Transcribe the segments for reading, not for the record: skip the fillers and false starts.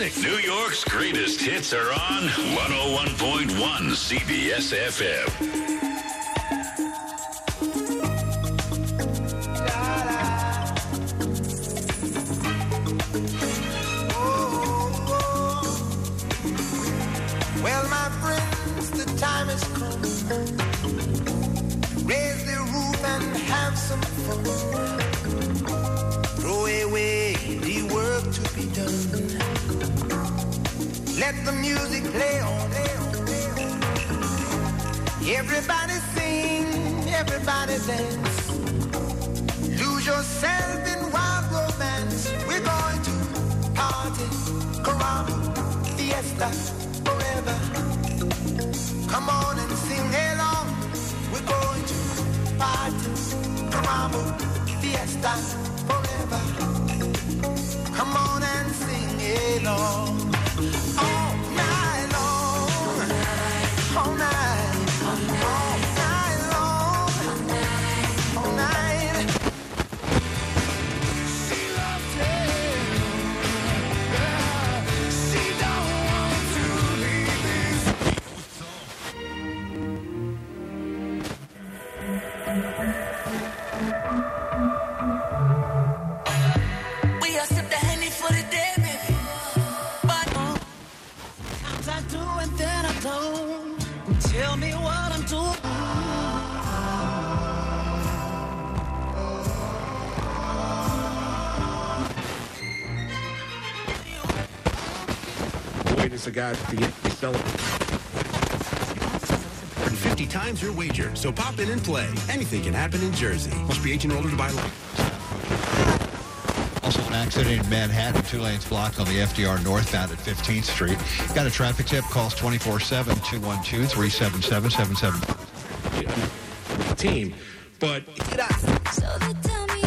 music. New York's greatest hits are on 101.1 CBS FM. Well, my friends, the time has come. Raise the roof and have some fun. Throw away the work to be done. Let the music play on. Everybody sing, everybody dance. Lose yourself in wild romance. We're going to party, caramba, fiesta, forever. Come on and sing along. We're going to party, caramba, fiesta, forever. Come on and sing along. All night long. All night. All night long. All night. She loves it. She don't want to leave this. We are sip the Henny for the day, baby. But sometimes I do and then I don't. Tell me what I'm doing. Wait, it's a guy to get celebrated. 50 times your wager. So pop in and play. Anything can happen in Jersey. Must be 18 or older to buy live. Also an accident in Manhattan, 2 lanes blocked on the FDR northbound at 15th Street. Got a traffic tip, calls 24/7, 212-377-77. Team, but So they tell me.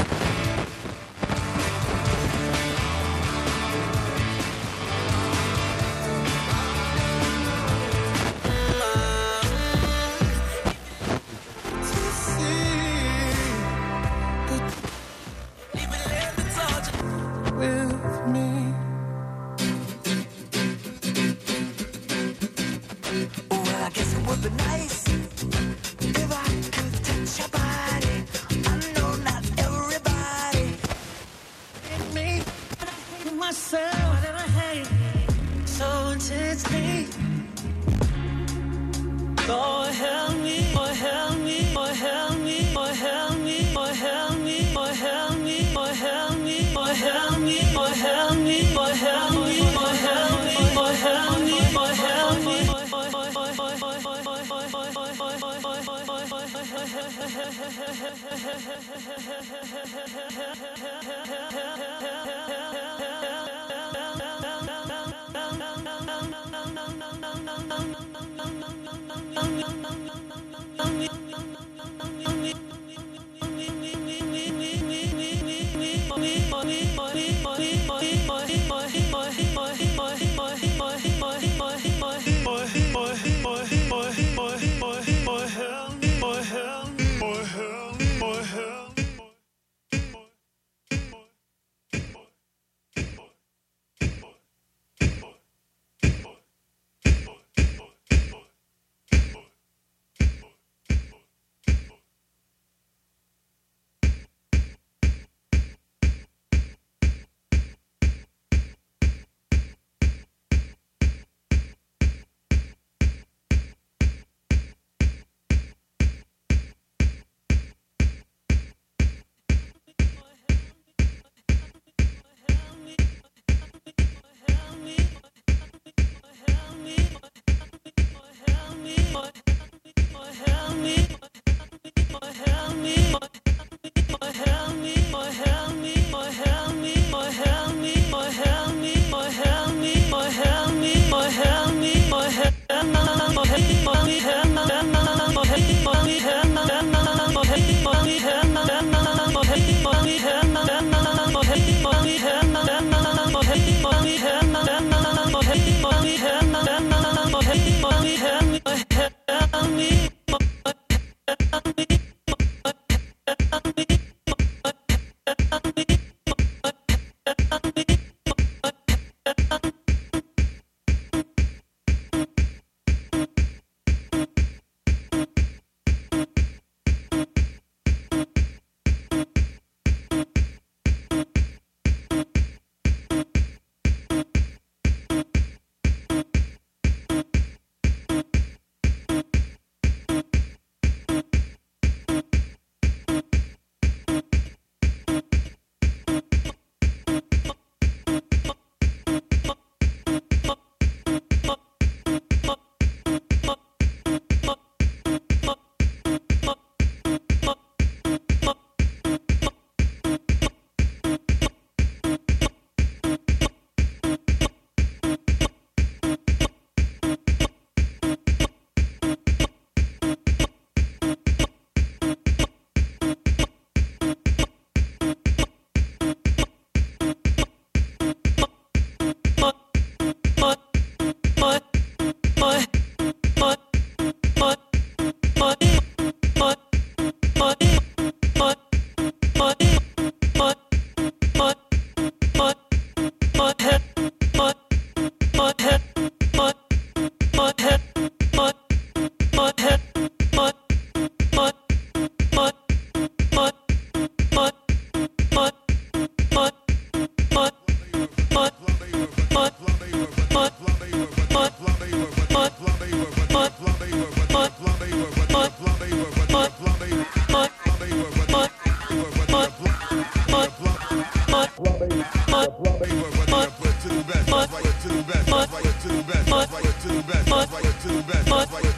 With me. Well, I guess it would be nice if I could touch your body. I know not everybody. Hate me, but I hate myself. That I hate so intensely. Lord help me, Lord help me, Lord help me, Lord help me, Lord help me, Lord help me, Lord help me, Lord help me, Lord help me, Lord help me, Lord help me, Lord help me, Lord help me.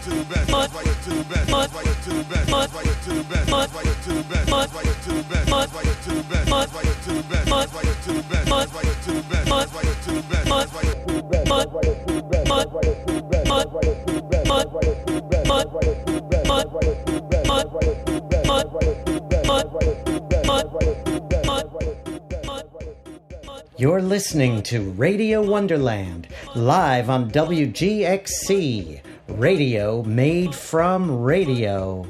You're listening to Radio Wonderland, live on WGXC, radio made from radio.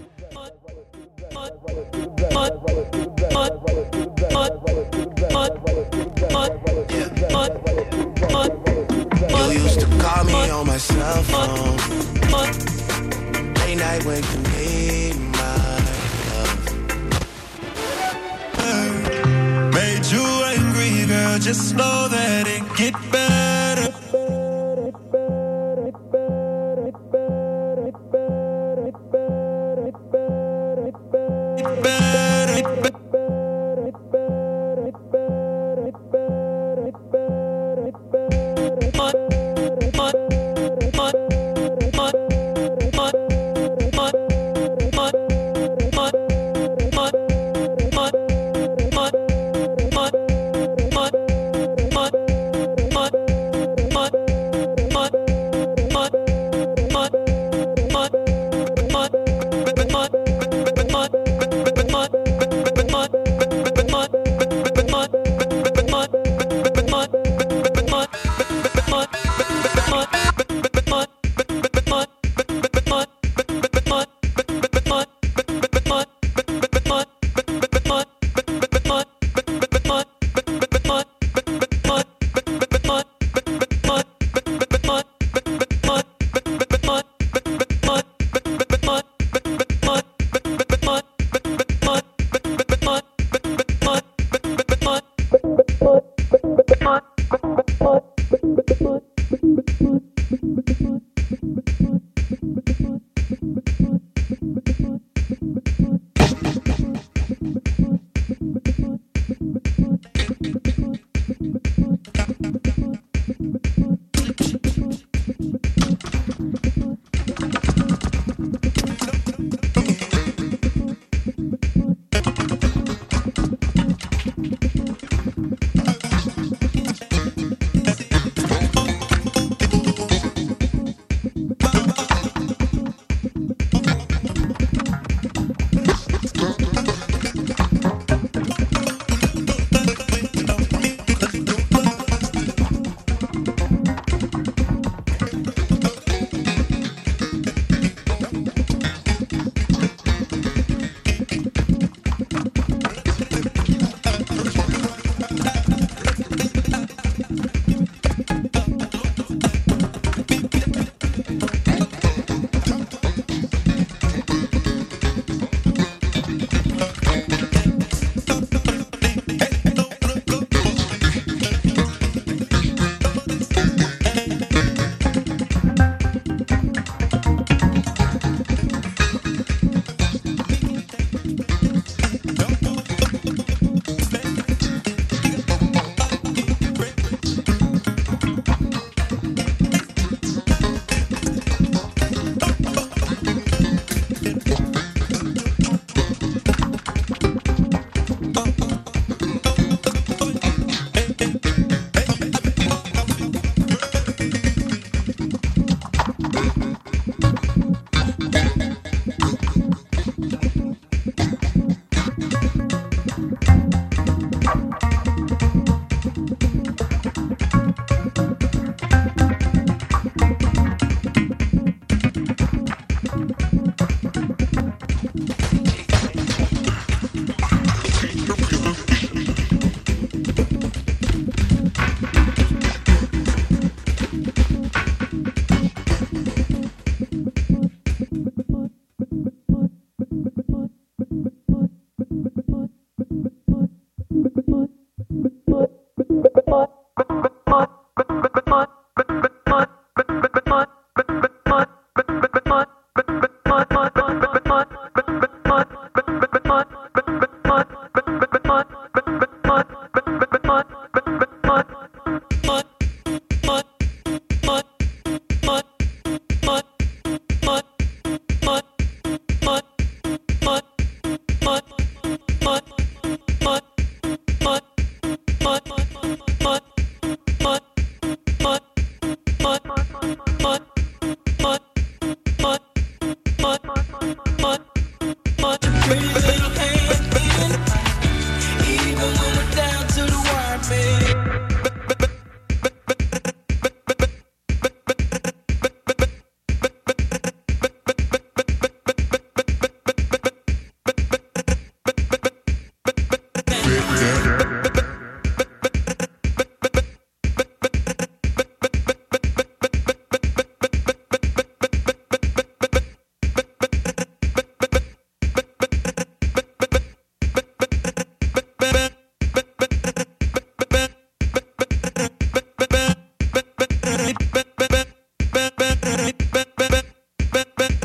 You used to call me on my cell phone late night when you need my love. Made you angry, girl, just know that it get better.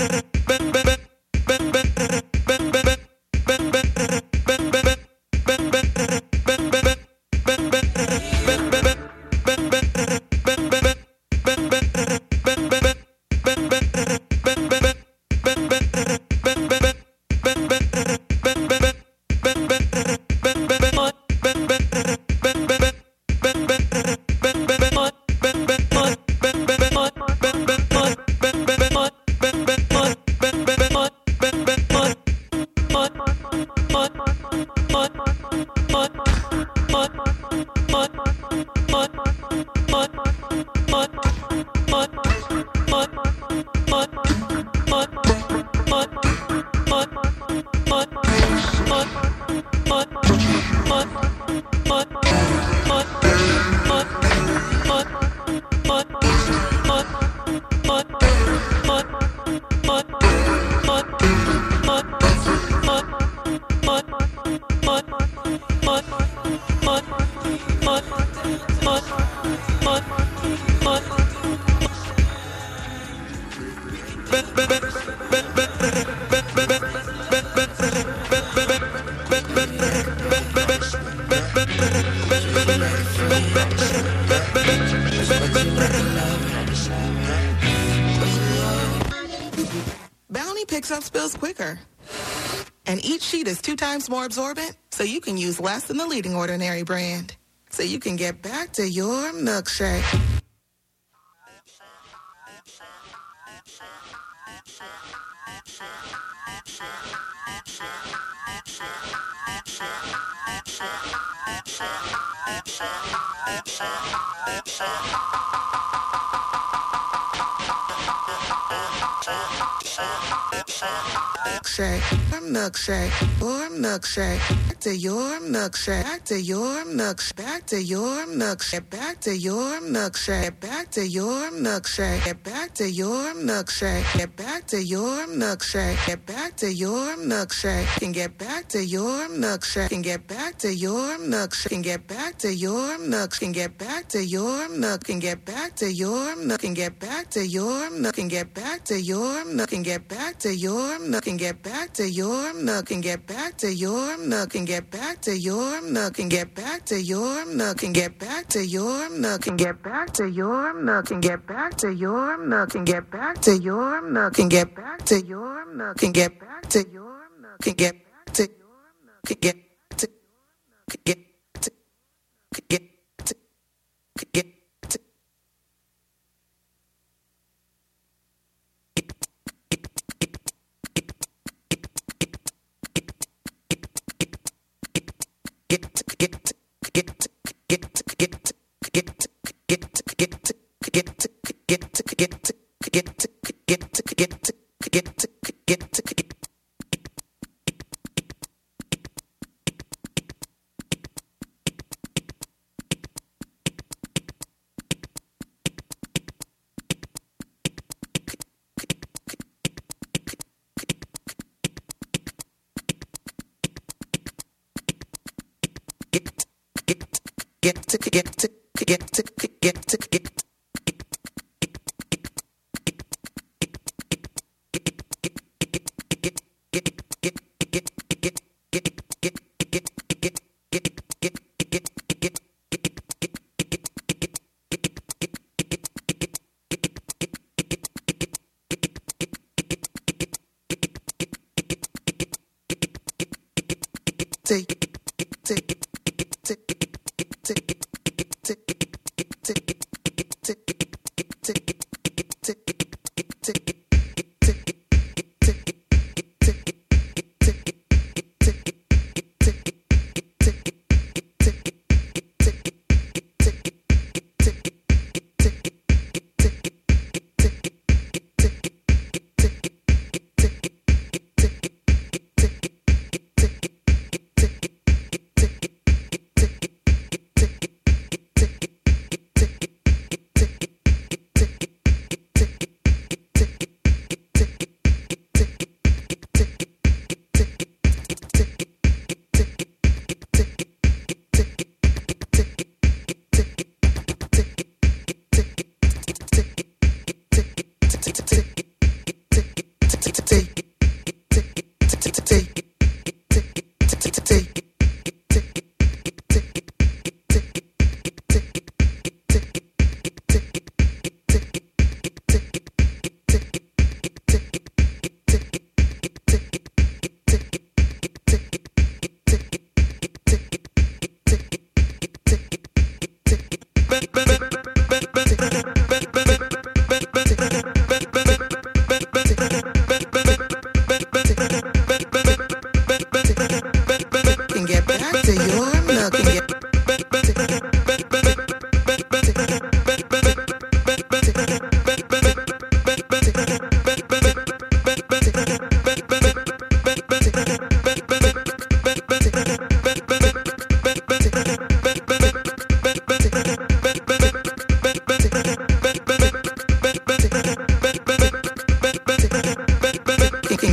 Bounty picks up spills quicker. And each sheet is 2 times more absorbent, so you can use less than the leading Ordinary brand. So you can get back to your milkshake. Milkshake, or milkshake, back to your milkshake, back to your milkshake, back to your milkshake, back to your milkshake, back to your milkshake, get back to your milkshake, get back to your milkshake, get back to your milkshake, can get back to your milkshake, can get back to your milkshake, can get back to your milk, can get back to your milk, can get back to your milk, can get back to your milk, can get back to your milk, can get back to your milk, can get back to your milk, can get back to your milk, can get back to your milk, can get back to your milk, can get back to your milk, can get back to your milk, can get back to your milk, can get back to your milk, can get back to your milk, can get back to your milk, can get back to your milk, can get to get to get to get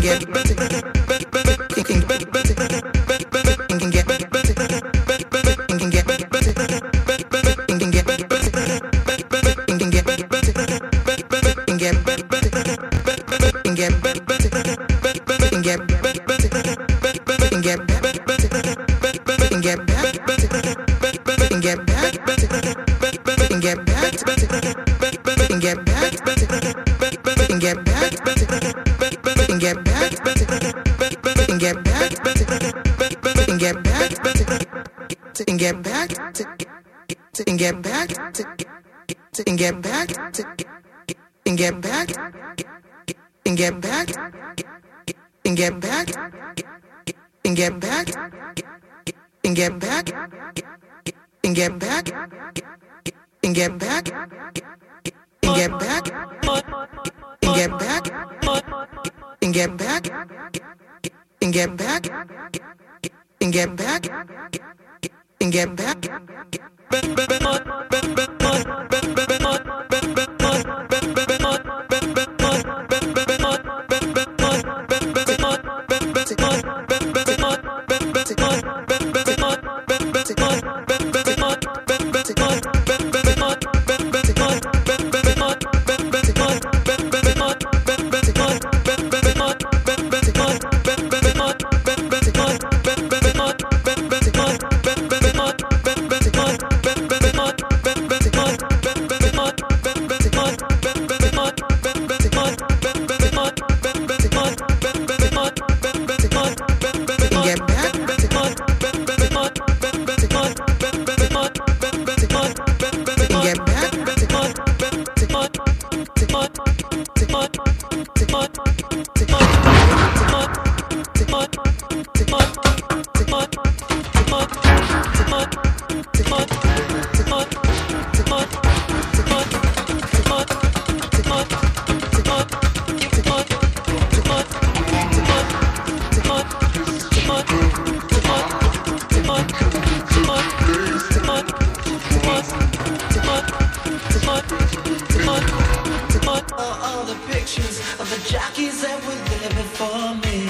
All the pictures of the jockeys that were there before me.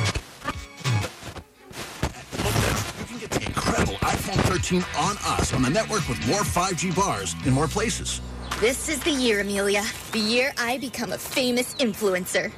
You can get the incredible iPhone 13 on us on the network with more 5G bars in more places. This is the year, Amelia. The year I become a famous influencer.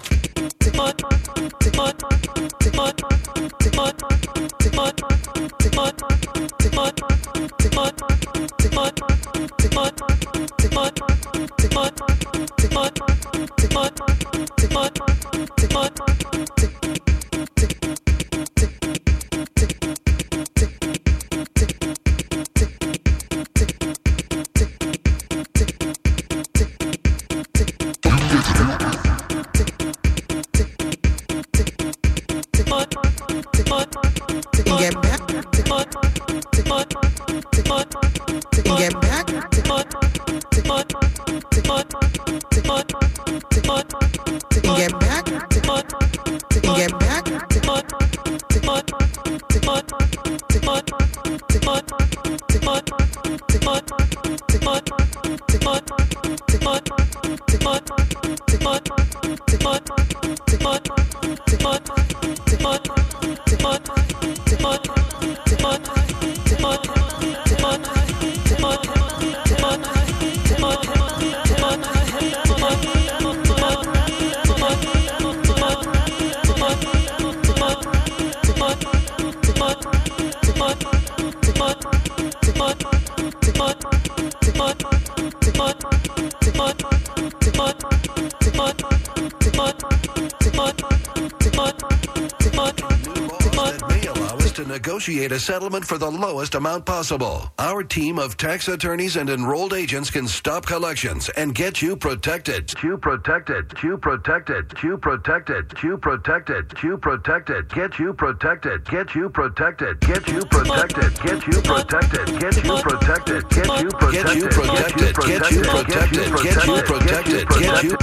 Negotiate a settlement for the lowest amount possible. Our team of tax attorneys and enrolled agents can stop collections and get you protected. Q protected. Q protected. Q protected. Q protected. Q protected. Get you protected. Get you protected. Get you protected. Get you protected. Get you protected. Get you protected. Get you protected. Get you protected. Get you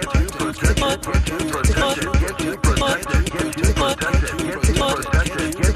protected.